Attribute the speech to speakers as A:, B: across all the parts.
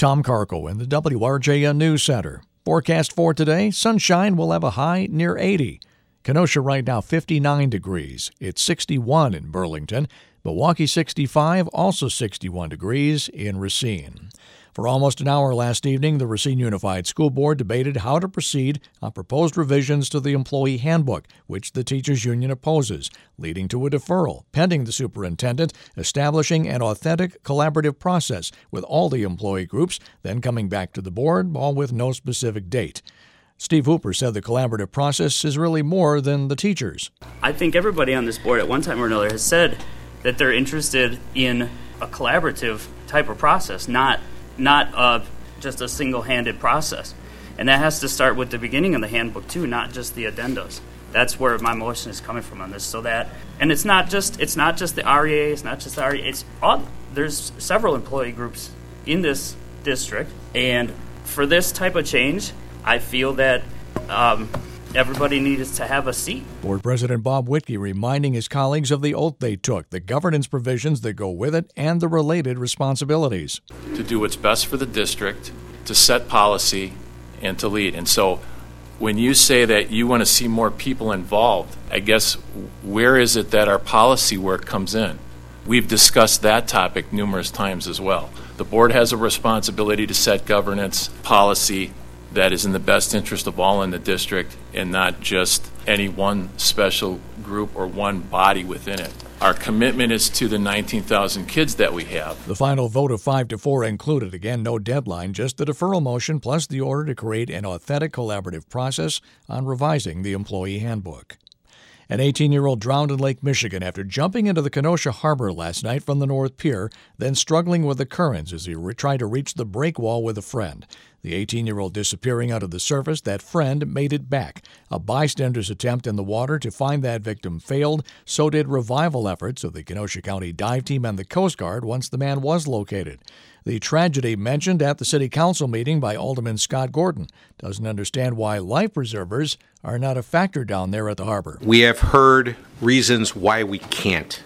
A: Tom Carco in the WRJN News Center. Forecast for today, sunshine will have a high near 80. Kenosha right now 59 degrees. It's 61 in Burlington. Milwaukee 65, also 61 degrees in Racine. For almost an hour last evening, the Racine Unified School Board debated how to proceed on proposed revisions to the employee handbook, which the teachers union opposes, leading to a deferral, pending the superintendent establishing an authentic collaborative process with all the employee groups, then coming back to the board, all with no specific date. Steve Hooper said the collaborative process is really more than the teachers.
B: I think everybody on this board at one time or another has said that they're interested in a collaborative type of process, not just a single-handed process. And that has to start with the beginning of the handbook too, not just the addendas. That's where my motion is coming from on this. So that, and it's not just the REA, it's not just the REA, it's all, there's several employee groups in this district, and for this type of change, I feel that everybody needs to have a seat.
A: Board President Bob Whitkey reminding his colleagues of the oath they took, the governance provisions that go with it, and the related responsibilities.
C: To do what's best for the district, to set policy, and to lead. And so when you say that you want to see more people involved, I guess where is it that our policy work comes in? We've discussed that topic numerous times as well. The board has a responsibility to set governance policy that is in the best interest of all in the district and not just any one special group or one body within it. Our commitment is to the 19,000 kids that we have.
A: The final vote of 5-4 included, again, no deadline, just the deferral motion plus the order to create an authentic collaborative process on revising the employee handbook. An 18-year-old drowned in Lake Michigan after jumping into the Kenosha Harbor last night from the North Pier, then struggling with the currents as he tried to reach the breakwall with a friend. The 18-year-old disappearing out of the surface, that friend made it back. A bystander's attempt in the water to find that victim failed. So did revival efforts of the Kenosha County Dive Team and the Coast Guard once the man was located. The tragedy mentioned at the City Council meeting by Alderman Scott Gordon doesn't understand why life preservers are not a factor down there at the harbor.
D: We have heard reasons why we can't,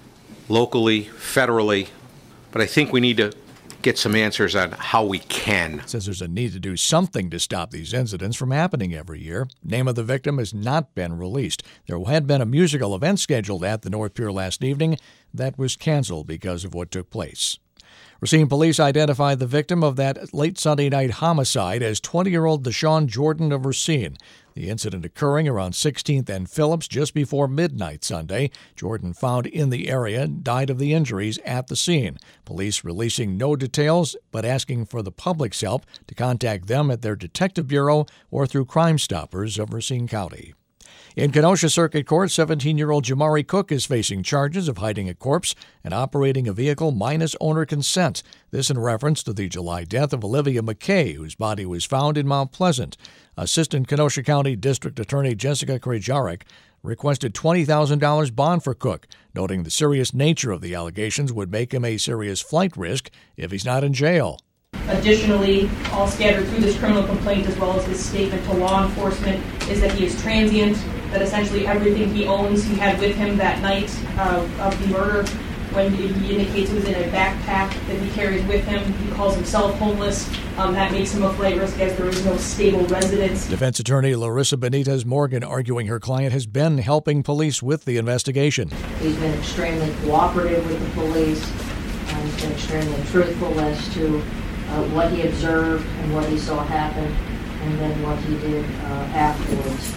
D: locally, federally, but I think we need to get some answers on how we can.
A: Says there's a need to do something to stop these incidents from happening every year. Name of the victim has not been released. There had been a musical event scheduled at the North Pier last evening that was canceled because of what took place. Racine police identified the victim of that late Sunday night homicide as 20-year-old Deshaun Jordan of Racine. The incident occurring around 16th and Phillips just before midnight Sunday. Jordan, found in the area, died of the injuries at the scene. Police releasing no details, but asking for the public's help to contact them at their detective bureau or through Crime Stoppers of Racine County. In Kenosha Circuit Court, 17-year-old Jamari Cook is facing charges of hiding a corpse and operating a vehicle minus owner consent. This in reference to the July death of Olivia McKay, whose body was found in Mount Pleasant. Assistant Kenosha County District Attorney Jessica Krajarek requested $20,000 bond for Cook, noting the serious nature of the allegations would make him a serious flight risk if he's not in jail.
E: Additionally, all scattered through this criminal complaint, as well as his statement to law enforcement, is that he is transient, that essentially everything he owns he had with him that night of the murder. When he indicates it was in a backpack that he carries with him, he calls himself homeless. That makes him a flight risk as there is no stable residence.
A: Defense attorney Larissa Benitez Morgan arguing her client has been helping police with the investigation.
F: He's been extremely cooperative with the police and been extremely truthful as to what he observed and what he saw happen, and then what he did afterwards.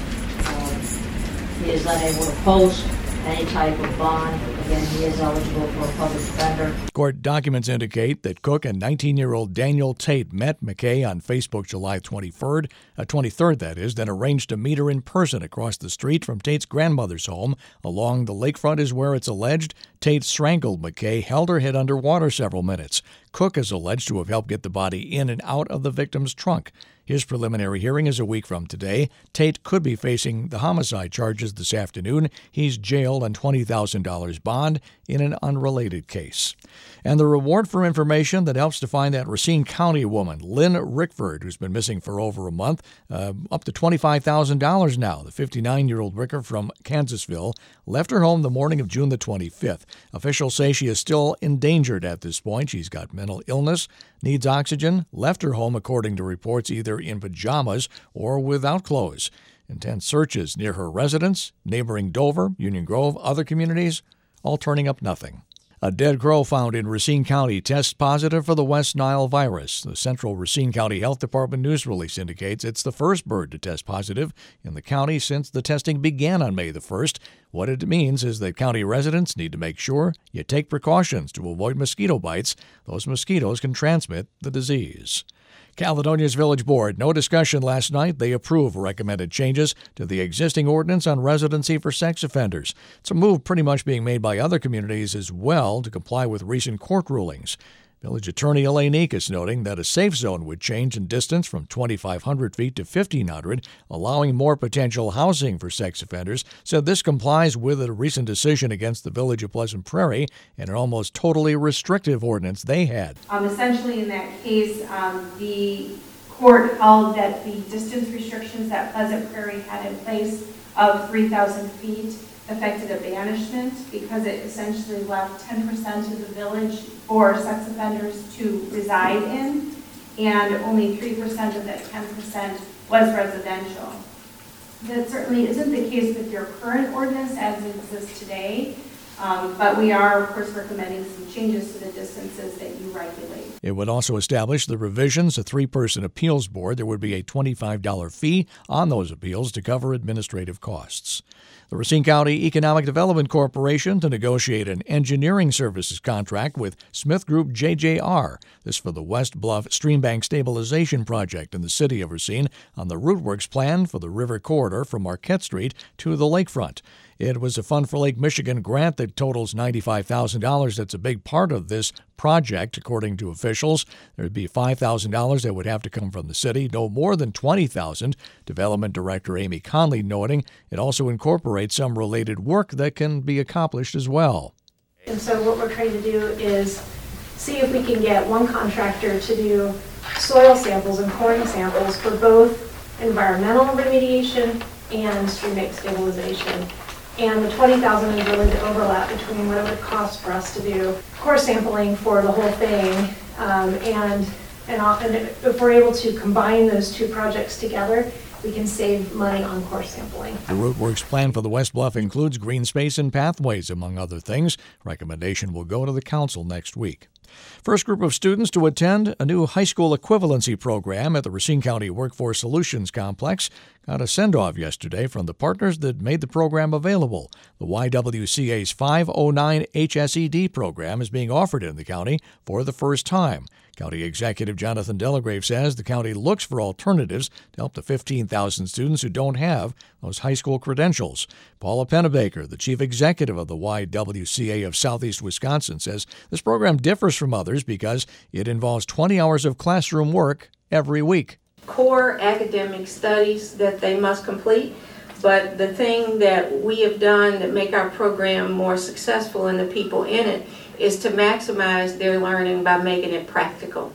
F: He is unable to post any type of bond. Again, he is eligible for a public defender.
A: Court documents indicate that Cook and 19-year-old Daniel Tate met McKay on Facebook July 23rd, that is, then arranged to meet her in person across the street from Tate's grandmother's home. Along the lakefront is where it's alleged Tate strangled McKay, held her head underwater several minutes. Cook is alleged to have helped get the body in and out of the victim's trunk. His preliminary hearing is a week from today. Tate could be facing the homicide charges this afternoon. He's jailed on $20,000 bond in an unrelated case. And the reward for information that helps to find that Racine County woman, Lynn Rickford, who's been missing for over a month, up to $25,000 now. The 59-year-old Ricker from Kansasville left her home the morning of June the 25th. Officials say she is still endangered at this point. She's got mental illness, needs oxygen, left her home, according to reports, either in pajamas or without clothes. Intense searches near her residence, neighboring Dover, Union Grove, other communities, all turning up nothing. A dead crow found in Racine County tests positive for the West Nile virus. The Central Racine County Health Department news release indicates it's the first bird to test positive in the county since the testing began on May the 1st. What it means is that county residents need to make sure you take precautions to avoid mosquito bites. Those mosquitoes can transmit the disease. Caledonia's Village Board, no discussion last night. They approve recommended changes to the existing ordinance on residency for sex offenders. It's a move pretty much being made by other communities as well to comply with recent court rulings. Village Attorney Elaine Eek is noting that a safe zone would change in distance from 2,500 feet to 1,500, allowing more potential housing for sex offenders. Said this complies with a recent decision against the Village of Pleasant Prairie and an almost totally restrictive ordinance they had.
G: Essentially, in that case, the court held that the distance restrictions that Pleasant Prairie had in place of 3,000 feet affected a banishment because it essentially left 10% of the village for sex offenders to reside in, and only 3% of that 10% was residential. That certainly isn't the case with your current ordinance as it exists today, but we are, of course, recommending some changes to the distances that you regulate.
A: It would also establish the revisions, a 3-person appeals board. There would be a $25 fee on those appeals to cover administrative costs. The Racine County Economic Development Corporation to negotiate an engineering services contract with Smith Group JJR. This for the West Bluff Streambank Stabilization Project in the city of Racine on the Rootworks plan for the river corridor from Marquette Street to the lakefront. It was a Fund for Lake Michigan grant that totals $95,000. That's a big part of this project, according to officials. There would be $5,000 that would have to come from the city, no more than $20,000. Development Director Amy Conley noting it also incorporates some related work that can be accomplished as well.
H: And so what we're trying to do is see if we can get one contractor to do soil samples and coring samples for both environmental remediation and stream bank stabilization. And the $20,000 is really the overlap between what it would cost for us to do core sampling for the whole thing, and often if we're able to combine those two projects together, we can save money on core sampling.
A: The Rootworks plan for the West Bluff includes green space and pathways, among other things. Recommendation will go to the council next week. First group of students to attend a new high school equivalency program at the Racine County Workforce Solutions Complex got a send-off yesterday from the partners that made the program available. The YWCA's 509 HSED program is being offered in the county for the first time. County Executive Jonathan Delagrave says the county looks for alternatives to help the 15,000 students who don't have those high school credentials. Paula Pennebaker, the chief executive of the YWCA of Southeast Wisconsin, says this program differs from others because it involves 20 hours of classroom work every week.
I: Core academic studies that they must complete, but the thing that we have done to make our program more successful and the people in it is to maximize their learning by making it practical.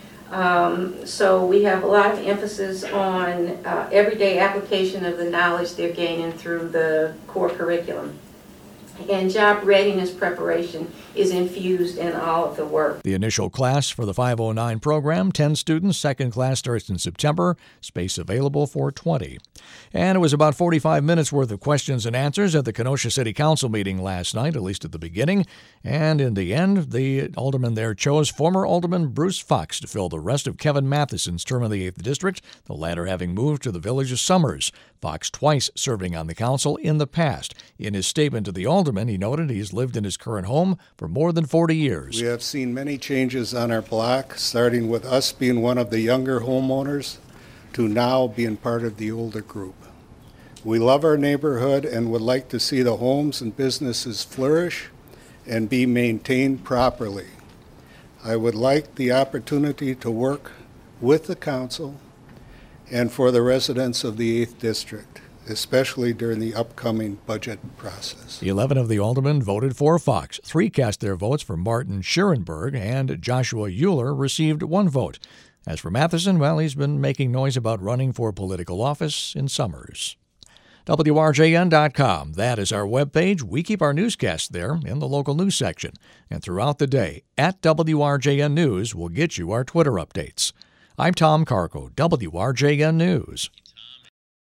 I: So we have a lot of emphasis on everyday application of the knowledge they're gaining through the core curriculum. And job readiness preparation is infused in all of the work.
A: The initial class for the 509 program, 10 students. Second class starts in September. Space available for 20. And it was about 45 minutes worth of questions and answers at the Kenosha City Council meeting last night, at least at the beginning. And in the end, the alderman there chose former Alderman Bruce Fox to fill the rest of Kevin Matheson's term in the 8th District, the latter having moved to the village of Summers. Fox twice serving on the council in the past. In his statement to the alderman, he noted he's lived in his current home for more than 40 years.
J: We have seen many changes on our block, starting with us being one of the younger homeowners to now being part of the older group. We love our neighborhood and would like to see the homes and businesses flourish and be maintained properly. I would like the opportunity to work with the council and for the residents of the 8th District. especially during the upcoming budget process.
A: 11 of the aldermen voted for Fox. 3 cast their votes for Martin Schurenberg, and Joshua Euler received 1 vote. As for Matheson, well, he's been making noise about running for political office in Summers. WRJN.com. That is our webpage. We keep our newscasts there in the local news section. And throughout the day, at WRJN News, we'll get you our Twitter updates. I'm Tom Carco, WRJN News.